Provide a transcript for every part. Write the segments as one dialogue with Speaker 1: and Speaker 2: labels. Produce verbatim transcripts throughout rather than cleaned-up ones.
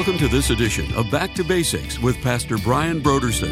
Speaker 1: Welcome to this edition of Back to Basics with Pastor Brian Brodersen.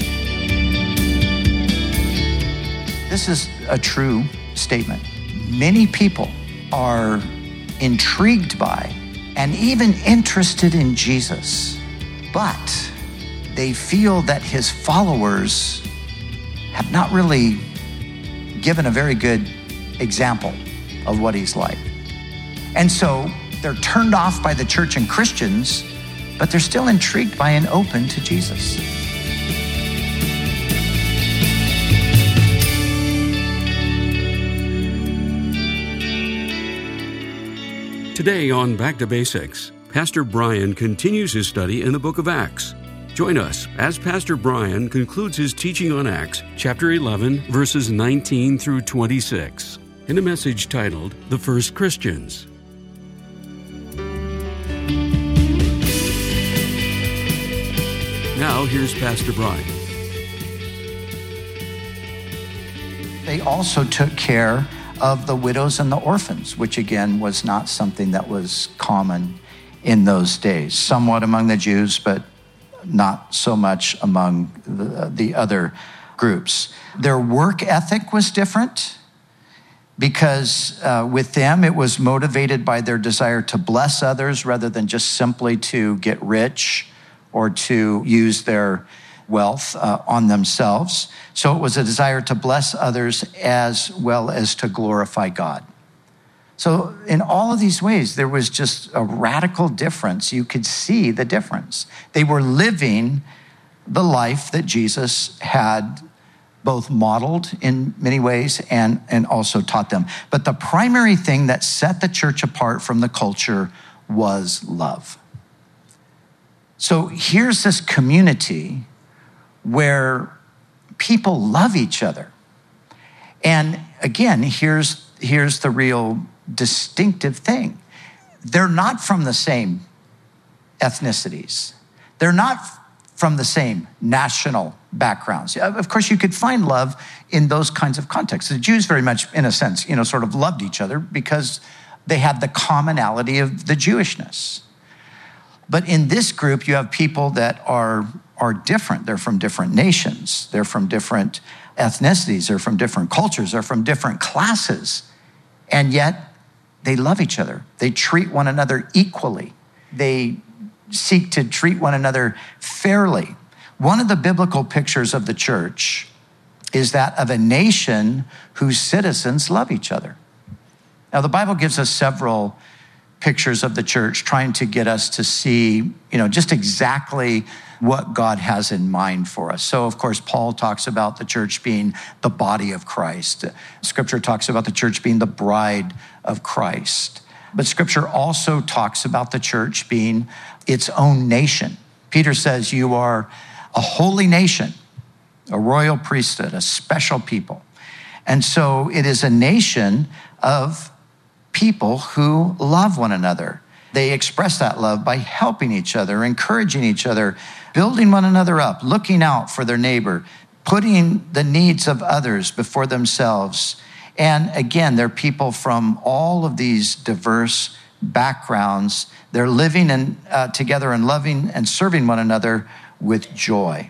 Speaker 2: This is a true statement. Many people are intrigued by and even interested in Jesus, but they feel that his followers have not really given a very good example of what he's like. And so they're turned off by the church and Christians, but they're still intrigued by and open to Jesus.
Speaker 1: Today on Back to Basics, Pastor Brian continues his study in the book of Acts. Join us as Pastor Brian concludes his teaching on Acts, chapter eleven, verses nineteen through twenty-six, in a message titled, The First Christians. Now, here's Pastor Brian.
Speaker 2: They also took care of the widows and the orphans, which again was not something that was common in those days. Somewhat among the Jews, but not so much among the, the other groups. Their work ethic was different because uh, with them it was motivated by their desire to bless others rather than just simply to get rich or to use their wealth uh, on themselves. So it was a desire to bless others as well as to glorify God. So in all of these ways, there was just a radical difference. You could see the difference. They were living the life that Jesus had both modeled in many ways and, and also taught them. But the primary thing that set the church apart from the culture was love. So here's this community where people love each other. And again, here's, here's the real distinctive thing. They're not from the same ethnicities. They're not from the same national backgrounds. Of course, you could find love in those kinds of contexts. The Jews very much, in a sense, you know, sort of loved each other because they had the commonality of the Jewishness. But in this group, you have people that are, are different. They're from different nations. They're from different ethnicities. They're from different cultures. They're from different classes. And yet, they love each other. They treat one another equally. They seek to treat one another fairly. One of the biblical pictures of the church is that of a nation whose citizens love each other. Now, the Bible gives us several pictures of the church trying to get us to see, you know, just exactly what God has in mind for us. So, of course, Paul talks about the church being the body of Christ. Scripture talks about the church being the bride of Christ. But Scripture also talks about the church being its own nation. Peter says you are a holy nation, a royal priesthood, a special people. And so it is a nation of people who love one another. They express that love by helping each other, encouraging each other, building one another up, looking out for their neighbor, putting the needs of others before themselves. And again, they're people from all of these diverse backgrounds. They're living in, uh, together and loving and serving one another with joy.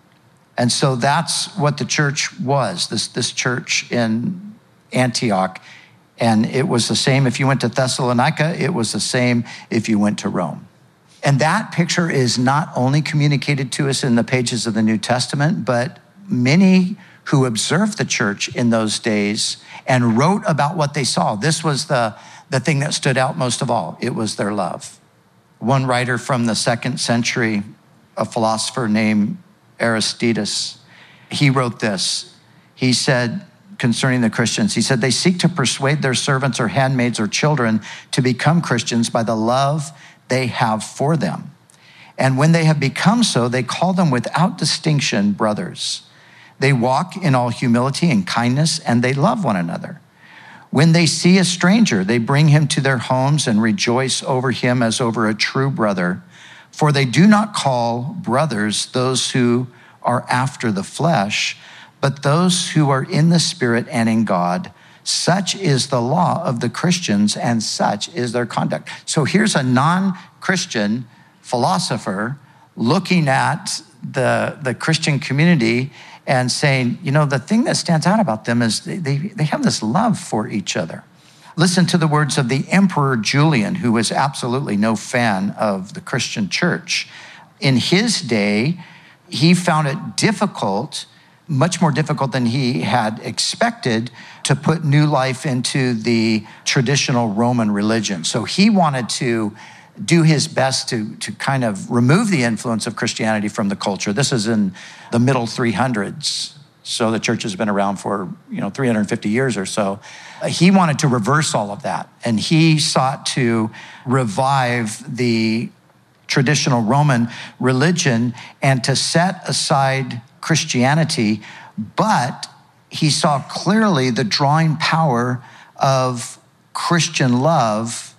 Speaker 2: And so that's what the church was, this, this church in Antioch. And it was the same if you went to Thessalonica, it was the same if you went to Rome. And that picture is not only communicated to us in the pages of the New Testament, but many who observed the church in those days and wrote about what they saw. This was the, the thing that stood out most of all. It was their love. One writer from the second century, a philosopher named Aristides, he wrote this. He said, concerning the Christians, he said, they seek to persuade their servants or handmaids or children to become Christians by the love they have for them. And when they have become so, they call them without distinction brothers. They walk in all humility and kindness, and they love one another. When they see a stranger, they bring him to their homes and rejoice over him as over a true brother. For they do not call brothers those who are after the flesh, but those who are in the Spirit and in God. Such is the law of the Christians, and such is their conduct. So here's a non-Christian philosopher looking at the, the Christian community and saying, you know, the thing that stands out about them is they, they, they have this love for each other. Listen to the words of the Emperor Julian, who was absolutely no fan of the Christian church. In his day, he found it difficult, much more difficult than he had expected, to put new life into the traditional Roman religion. So he wanted to do his best to, to kind of remove the influence of Christianity from the culture. This is in the middle three hundreds. So the church has been around for, you know, three hundred fifty years or so. He wanted to reverse all of that. And he sought to revive the traditional Roman religion and to set aside Christianity. But he saw clearly the drawing power of Christian love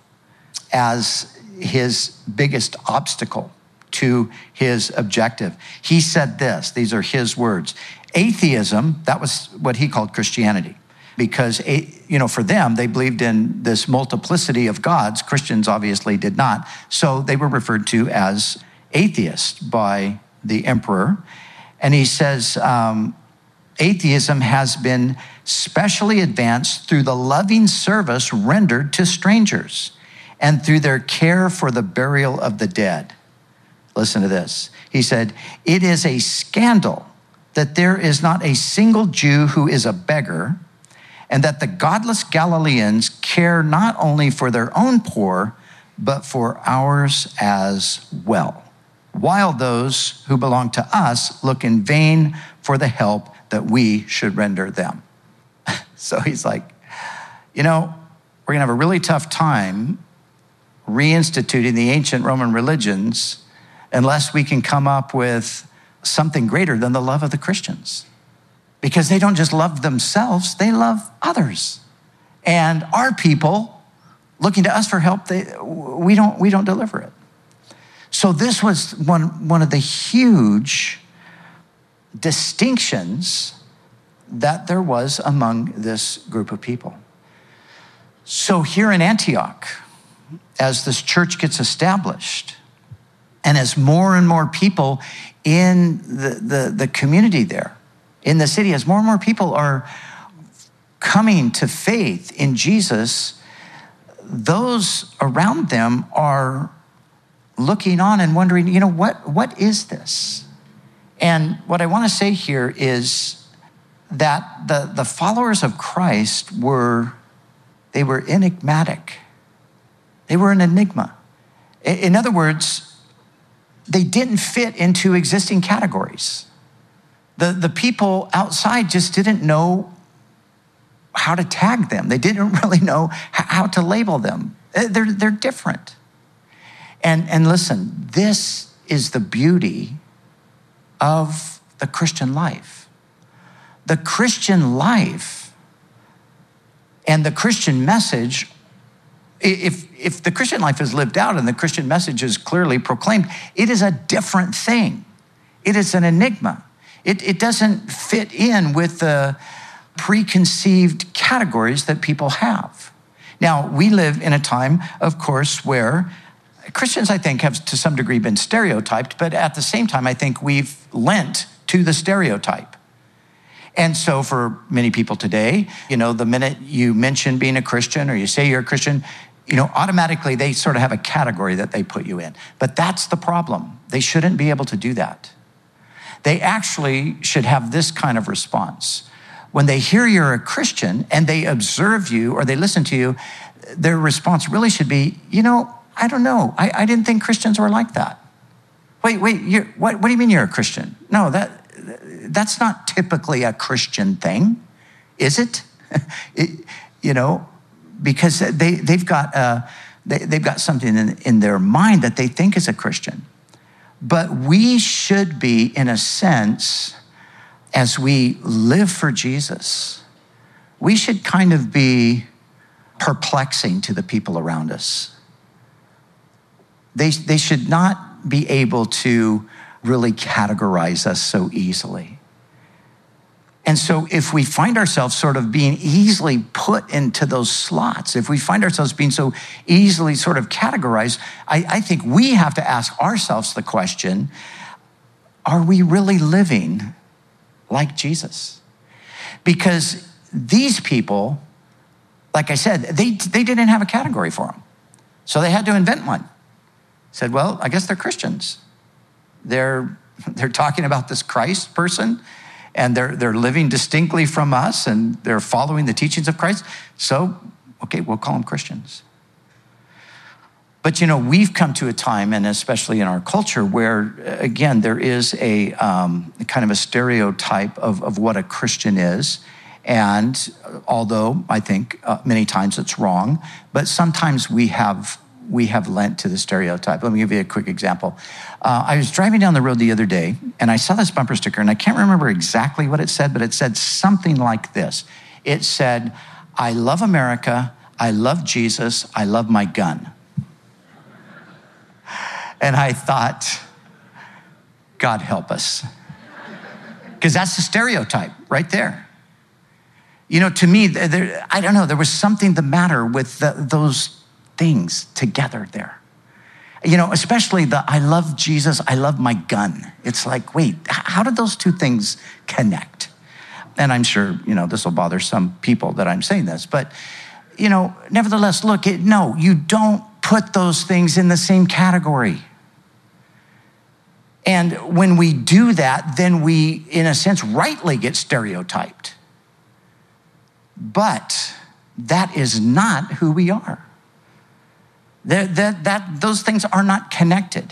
Speaker 2: as his biggest obstacle to his objective. He said this, these are his words: atheism, that was what he called Christianity, because, you know, for them, they believed in this multiplicity of gods. Christians obviously did not. So they were referred to as atheists by the emperor. And he says, um, atheism has been specially advanced through the loving service rendered to strangers and through their care for the burial of the dead. Listen to this. He said, it is a scandal that there is not a single Jew who is a beggar, and that the godless Galileans care not only for their own poor, but for ours as well, while those who belong to us look in vain for the help that we should render them. So he's like, you know, we're gonna have a really tough time reinstituting the ancient Roman religions unless we can come up with something greater than the love of the Christians. Because they don't just love themselves, they love others. And our people, looking to us for help, they, we don't, we don't deliver it. So this was one, one of the huge distinctions that there was among this group of people. So here in Antioch, as this church gets established, and as more and more people in the, the, the community there, in the city, as more and more people are coming to faith in Jesus, those around them are looking on and wondering, you know, what, what is this? And what I want to say here is that the, the followers of Christ were, they were enigmatic. They were an enigma. In other words, they didn't fit into existing categories. The, the people outside just didn't know how to tag them. They didn't really know how to label them. They're, they're different. And, and listen, this is the beauty of the Christian life. The Christian life and the Christian message, if, if the Christian life is lived out and the Christian message is clearly proclaimed, it is a different thing. It is an enigma. It, it doesn't fit in with the preconceived categories that people have. Now, we live in a time, of course, where Christians, I think, have to some degree been stereotyped, but at the same time, I think we've lent to the stereotype. And so for many people today, you know, the minute you mention being a Christian or you say you're a Christian, you know, automatically they sort of have a category that they put you in. But that's the problem. They shouldn't be able to do that. They actually should have this kind of response. When they hear you're a Christian and they observe you or they listen to you, their response really should be, you know, I don't know. I, I didn't think Christians were like that. Wait, wait, you're, what, what do you mean you're a Christian? No, that that's not typically a Christian thing, is it? it you know, because they, they've got uh, they, they've got something in, in their mind that they think is a Christian. But we should be, in a sense, as we live for Jesus, we should kind of be perplexing to the people around us. They, they should not be able to really categorize us so easily. And so if we find ourselves sort of being easily put into those slots, if we find ourselves being so easily sort of categorized, I, I think we have to ask ourselves the question, are we really living like Jesus? Because these people, like I said, they, they didn't have a category for them. So they had to invent one. Said, well, I guess they're Christians. They're, they're talking about this Christ person, and they're, they're living distinctly from us, and they're following the teachings of Christ. So, okay, we'll call them Christians. But, you know, we've come to a time, and especially in our culture, where, again, there is a um, kind of a stereotype of, of what a Christian is. And although I think uh, many times it's wrong, but sometimes we have we have lent to the stereotype. Let me give you a quick example. Uh, I was driving down the road the other day, and I saw this bumper sticker, and I can't remember exactly what it said, but it said something like this. It said, I love America, I love Jesus, I love my gun. And I thought, God help us. Because that's the stereotype right there. You know, to me, there, I don't know, there was something the matter with the, those things together there. You know, especially the I love Jesus, I love my gun. It's like, wait, how did those two things connect? And I'm sure, you know, this will bother some people that I'm saying this, but, you know, nevertheless, look, it, no, you don't put those things in the same category. And when we do that, then we, in a sense, rightly get stereotyped. But that is not who we are. That, that, that, those things are not connected.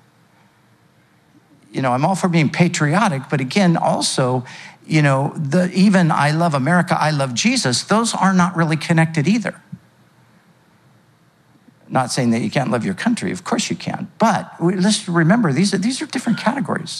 Speaker 2: You know, I'm all for being patriotic, but again, also, you know, the even I love America, I love Jesus, those are not really connected either. Not saying that you can't love your country, of course you can, but let's remember, these are, these are different categories.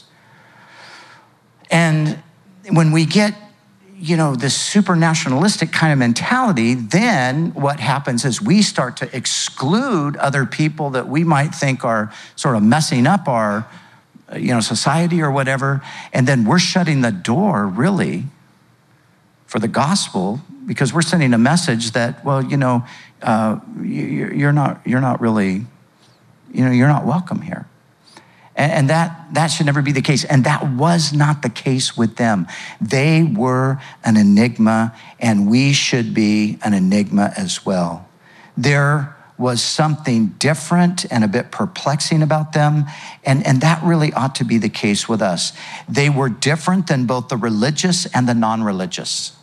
Speaker 2: And when we get, you know, this super nationalistic kind of mentality, then what happens is we start to exclude other people that we might think are sort of messing up our, you know, society or whatever. And then we're shutting the door really for the gospel because we're sending a message that, well, you know, uh, you're not, you're not really, you know, you're not welcome here. And that, that should never be the case. And that was not the case with them. They were an enigma, and we should be an enigma as well. There was something different and a bit perplexing about them, and, and that really ought to be the case with us. They were different than both the religious and the non-religious.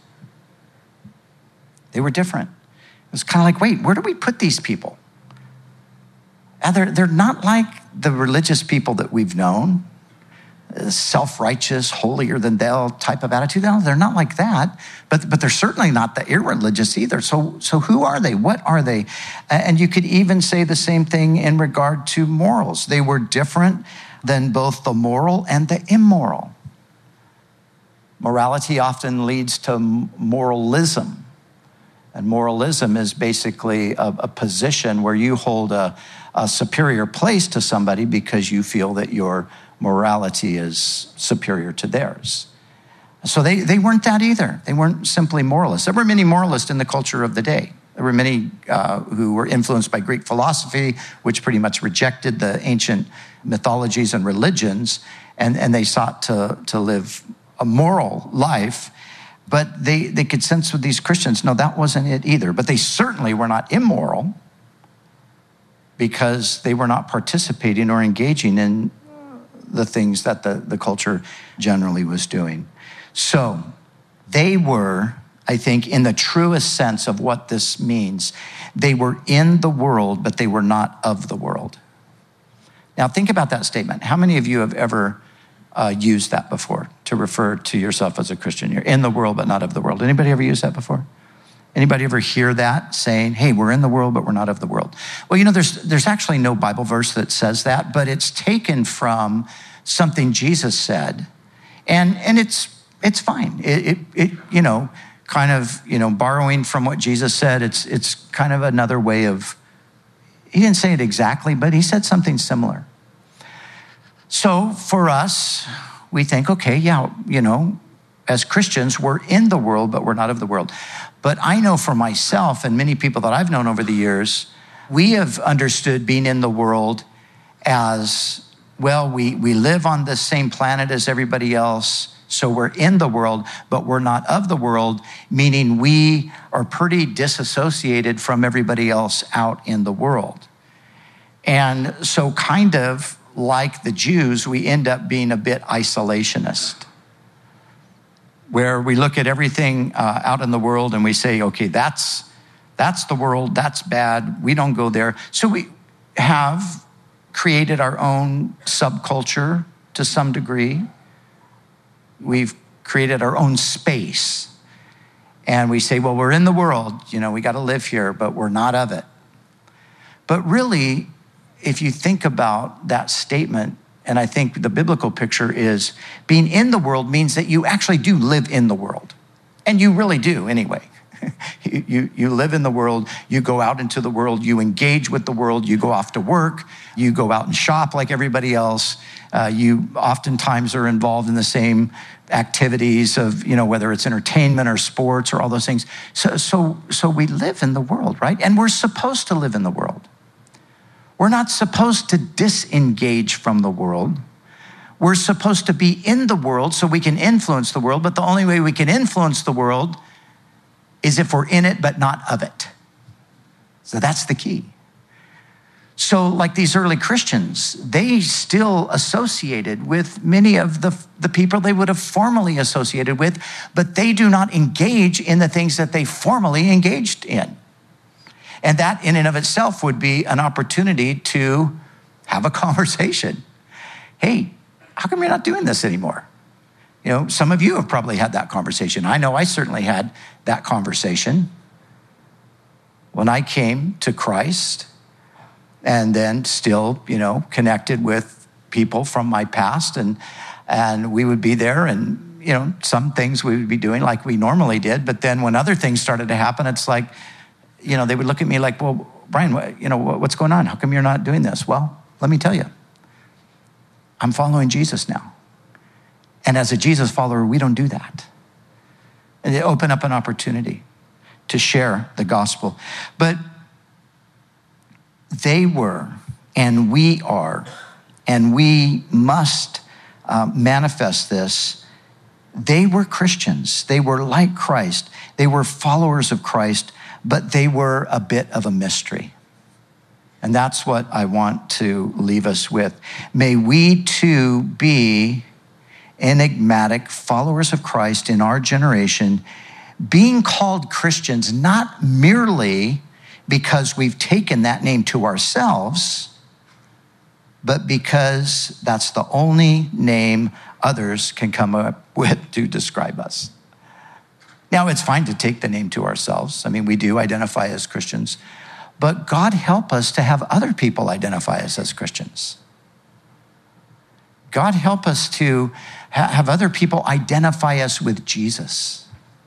Speaker 2: They were different. It was kind of like, wait, where do we put these people? They're, they're not like the religious people that we've known, self-righteous, holier than thou type of attitude. No, they're not like that, but, but they're certainly not the irreligious either. So, so who are they? What are they? And you could even say the same thing in regard to morals. They were different than both the moral and the immoral. Morality often leads to moralism. And moralism is basically a, a position where you hold a, a superior place to somebody because you feel that your morality is superior to theirs. So they, they weren't that either. They weren't simply moralists. There were many moralists in the culture of the day. There were many uh, who were influenced by Greek philosophy, which pretty much rejected the ancient mythologies and religions, and, and they sought to, to live a moral life. But they, they could sense with these Christians, no, that wasn't it either. But they certainly were not immoral because they were not participating or engaging in the things that the, the culture generally was doing. So they were, I think, in the truest sense of what this means, they were in the world, but they were not of the world. Now think about that statement. How many of you have ever Uh, used that before to refer to yourself as a Christian? You're in the world, but not of the world. Anybody ever use that before? Anybody ever hear that saying, hey, we're in the world, but we're not of the world? Well, you know, there's there's actually no Bible verse that says that, but it's taken from something Jesus said, and and it's it's fine. It, it, it you know, kind of, you know, borrowing from what Jesus said, it's it's kind of another way of, he didn't say it exactly, but he said something similar. So for us, we think, okay, yeah, you know, as Christians, we're in the world, but we're not of the world. But I know for myself and many people that I've known over the years, we have understood being in the world as, well, we, we live on the same planet as everybody else, so we're in the world, but we're not of the world, meaning we are pretty disassociated from everybody else out in the world. And so kind of like the Jews, we end up being a bit isolationist, where we look at everything uh, out in the world and we say, okay, that's that's the world, that's bad, we don't go there. So we have created our own subculture to some degree. We've created our own space. And we say, well, we're in the world, you know, we got to live here, but we're not of it. But really, if you think about that statement, and I think the biblical picture is being in the world means that you actually do live in the world. And you really do anyway. you, you, you live in the world, you go out into the world, you engage with the world, you go off to work, you go out and shop like everybody else. Uh, you oftentimes are involved in the same activities of, you know, whether it's entertainment or sports or all those things. So, so, so we live in the world, right? And we're supposed to live in the world. We're not supposed to disengage from the world. We're supposed to be in the world so we can influence the world, but the only way we can influence the world is if we're in it but not of it. So that's the key. So like these early Christians, they still associated with many of the, the people they would have formerly associated with, but they do not engage in the things that they formerly engaged in. And that in and of itself would be an opportunity to have a conversation. Hey, how come you're not doing this anymore? You know, some of you have probably had that conversation. I know I certainly had that conversation when I came to Christ, and then still, you know, connected with people from my past, and and we would be there, and, you know, some things we would be doing like we normally did, but then when other things started to happen, it's like, you know, they would look at me like, well, Brian, what, you know, what's going on? How come you're not doing this? Well, let me tell you, I'm following Jesus now. And as a Jesus follower, we don't do that. And they open up an opportunity to share the gospel. But they were, and we are, and we must uh, manifest this. They were Christians. They were like Christ. They were followers of Christ, but they were a bit of a mystery. And that's what I want to leave us with. May we too be enigmatic followers of Christ in our generation, being called Christians not merely because we've taken that name to ourselves, but because that's the only name others can come up with to describe us. Now, it's fine to take the name to ourselves. I mean, we do identify as Christians, but God help us to have other people identify us as Christians. God help us to ha- have other people identify us with Jesus.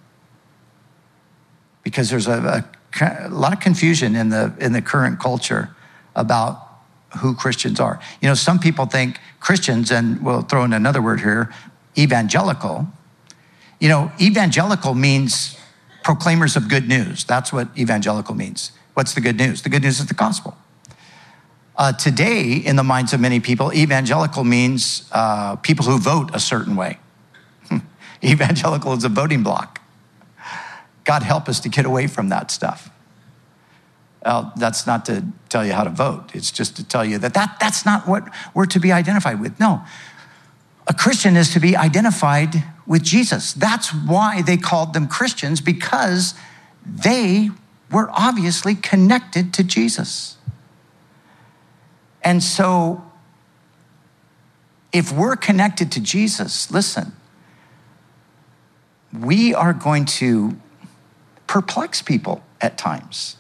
Speaker 2: Because there's a, a, a lot of confusion in the, in the current culture about who Christians are. You know, some people think Christians, and we'll throw in another word here, evangelical. You know, evangelical means proclaimers of good news. That's what evangelical means. What's the good news? The good news is the gospel. Uh, today, in the minds of many people, evangelical means uh, people who vote a certain way. Evangelical is a voting block. God help us to get away from that stuff. Well, that's not to tell you how to vote. It's just to tell you that, that that's not what we're to be identified with. No, a Christian is to be identified with Jesus. That's why they called them Christians, because they were obviously connected to Jesus. And so if we're connected to Jesus, listen, we are going to perplex people at times.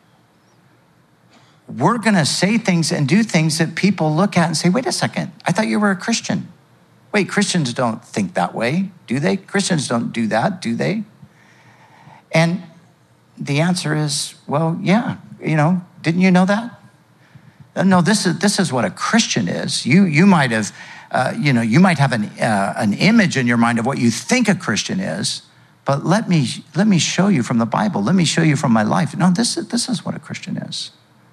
Speaker 2: We're going to say things and do things that people look at and say, wait a second, I thought you were a Christian. Wait, Christians don't think that way, do they? Christians don't do that, do they? And the answer is, well, yeah, you know, didn't you know that? No, this is this is what a Christian is. You you might have uh, you know, you might have an, uh, an image in your mind of what you think a Christian is, but let me, let me show you from the Bible. Let me show you from my life. No, this is, this is what a Christian is.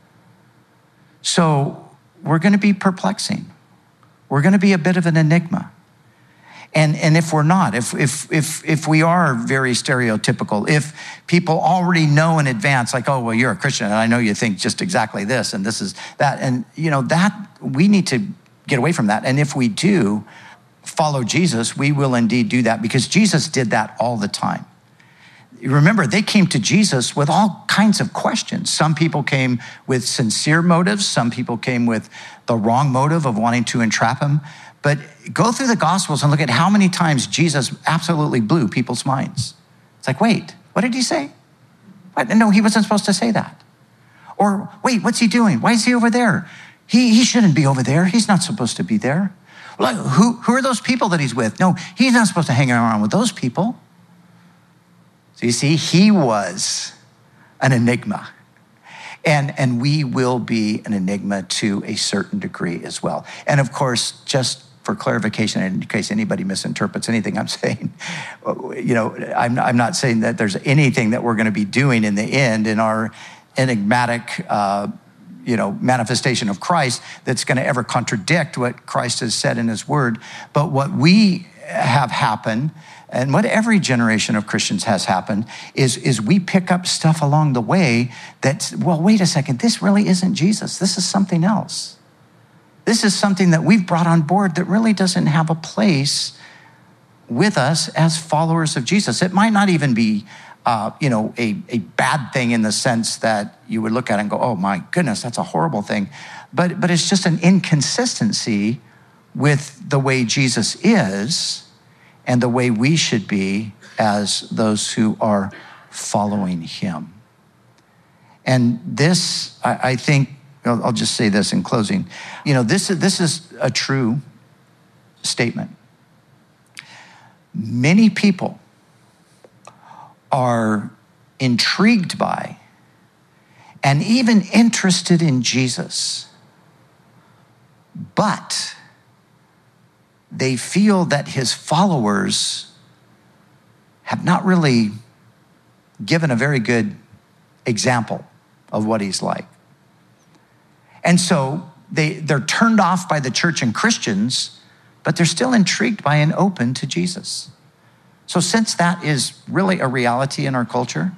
Speaker 2: So we're going to be perplexing. We're going to be a bit of an enigma. And, and if we're not, if, if, if, if we are very stereotypical, if people already know in advance, like, oh, well, you're a Christian, and I know you think just exactly this, and this is that, and, you know, that, we need to get away from that. And if we do follow Jesus, we will indeed do that, because Jesus did that all the time. Remember, they came to Jesus with all kinds of questions. Some people came with sincere motives. Some people came with the wrong motive of wanting to entrap him. But go through the Gospels and look at how many times Jesus absolutely blew people's minds. It's like, wait, what did he say? What? No, he wasn't supposed to say that. Or, wait, what's he doing? Why is he over there? He, he shouldn't be over there. He's not supposed to be there. Like, who, who are those people that he's with? No, he's not supposed to hang around with those people. So you see, he was an enigma. And, and we will be an enigma to a certain degree as well. And of course, just for clarification, in case anybody misinterprets anything I'm saying, you know, I'm, I'm not saying that there's anything that we're going to be doing in the end in our enigmatic, uh, you know, manifestation of Christ that's going to ever contradict what Christ has said in his word. But what we have happened, and what every generation of Christians has happened, is, is we pick up stuff along the way that's, well, wait a second, this really isn't Jesus. This is something else. This is something that we've brought on board that really doesn't have a place with us as followers of Jesus. It might not even be, uh, you know, a, a bad thing in the sense that you would look at it and go, oh my goodness, that's a horrible thing. But, but it's just an inconsistency with the way Jesus is and the way we should be as those who are following him. And this, I, I think, I'll, I'll just say this in closing. You know, this, this is a true statement. Many people are intrigued by and even interested in Jesus, but they feel that his followers have not really given a very good example of what he's like. And so they, they're turned off by the church and Christians, but they're still intrigued by and open to Jesus. So since that is really a reality in our culture,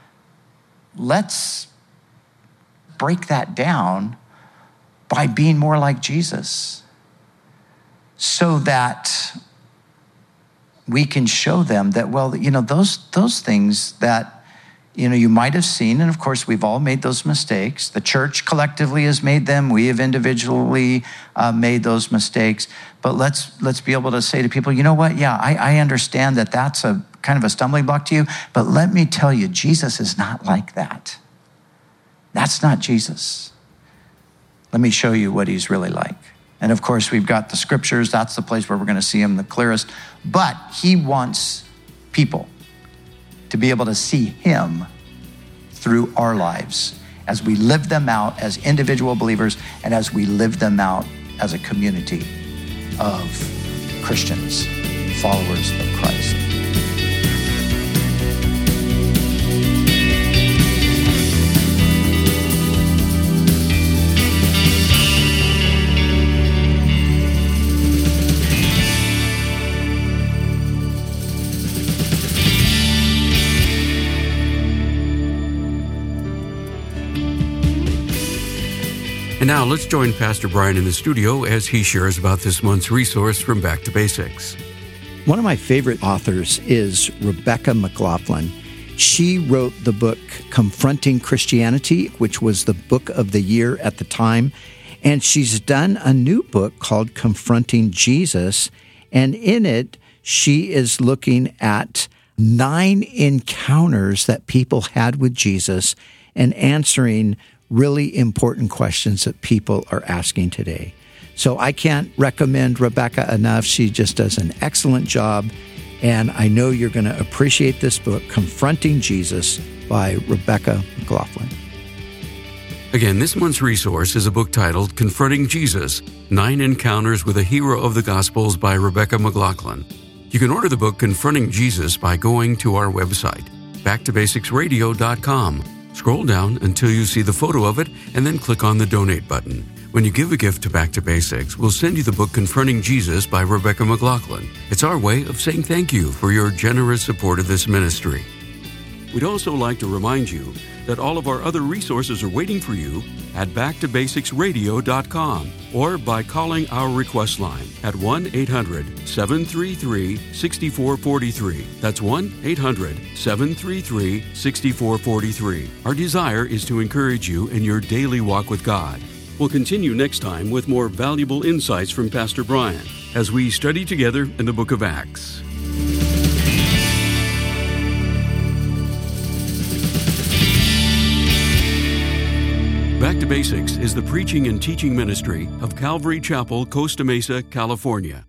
Speaker 2: let's break that down by being more like Jesus so that we can show them that, well, you know, those, those things that, you know, you might have seen, and of course we've all made those mistakes. The church collectively has made them. We have individually uh, made those mistakes. But let's let's be able to say to people, you know what? Yeah, I, I understand that that's a kind of a stumbling block to you, but let me tell you, Jesus is not like that. That's not Jesus. Let me show you what he's really like. And of course, we've got the scriptures. That's the place where we're going to see him the clearest. But he wants people to be able to see him through our lives as we live them out as individual believers and as we live them out as a community of Christians, followers of Christ.
Speaker 1: And now let's join Pastor Brian in the studio as he shares about this month's resource from Back to Basics.
Speaker 3: One of my favorite authors is Rebecca McLaughlin. She wrote the book Confronting Christianity, which was the book of the year at the time. And she's done a new book called Confronting Jesus. And in it, she is looking at nine encounters that people had with Jesus and answering really important questions that people are asking today. So I can't recommend Rebecca enough. She just does an excellent job. And I know you're going to appreciate this book, Confronting Jesus by Rebecca McLaughlin.
Speaker 1: Again, this month's resource is a book titled Confronting Jesus, Nine Encounters with a Hero of the Gospels by Rebecca McLaughlin. You can order the book Confronting Jesus by going to our website, back to basics radio dot com. Scroll down until you see the photo of it and then click on the donate button. When you give a gift to Back to Basics, we'll send you the book Confronting Jesus by Rebecca McLaughlin. It's our way of saying thank you for your generous support of this ministry. We'd also like to remind you that all of our other resources are waiting for you at back to basics radio dot com or by calling our request line at one eight hundred seven three three six four four three. That's one eight hundred seven three three six four four three. Our desire is to encourage you in your daily walk with God. We'll continue next time with more valuable insights from Pastor Brian as we study together in the book of Acts. Back to Basics is the preaching and teaching ministry of Calvary Chapel, Costa Mesa, California.